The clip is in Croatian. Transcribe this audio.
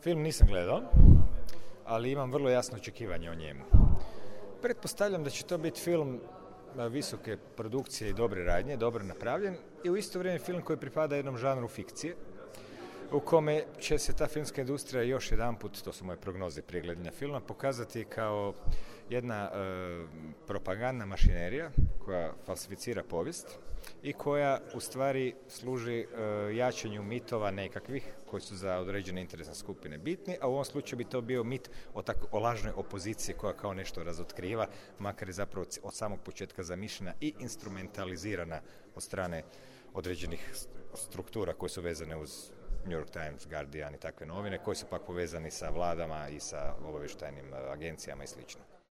Film nisam gledao, ali imam vrlo jasno očekivanje o njemu. Pretpostavljam da će to biti film visoke produkcije i dobre radnje, dobro napravljen i u isto vrijeme film koji pripada jednom žanru fikcije, u kome će se ta filmska industrija još jedanput, to su moje prognoze prije gledanja filma, pokazati kao jedna propagandna mašinerija koja falsificira povijest i koja u stvari služi jačanju mitova nekakvih koji su za određene interesne skupine bitni, a u ovom slučaju bi to bio mit o lažnoj opoziciji koja kao nešto razotkriva, makar je zapravo od samog početka zamišljena i instrumentalizirana od strane određenih struktura koje su vezane uz New York Times, Guardian i takve novine, koji su pak povezani sa vladama i sa obavještajnim agencijama i slično.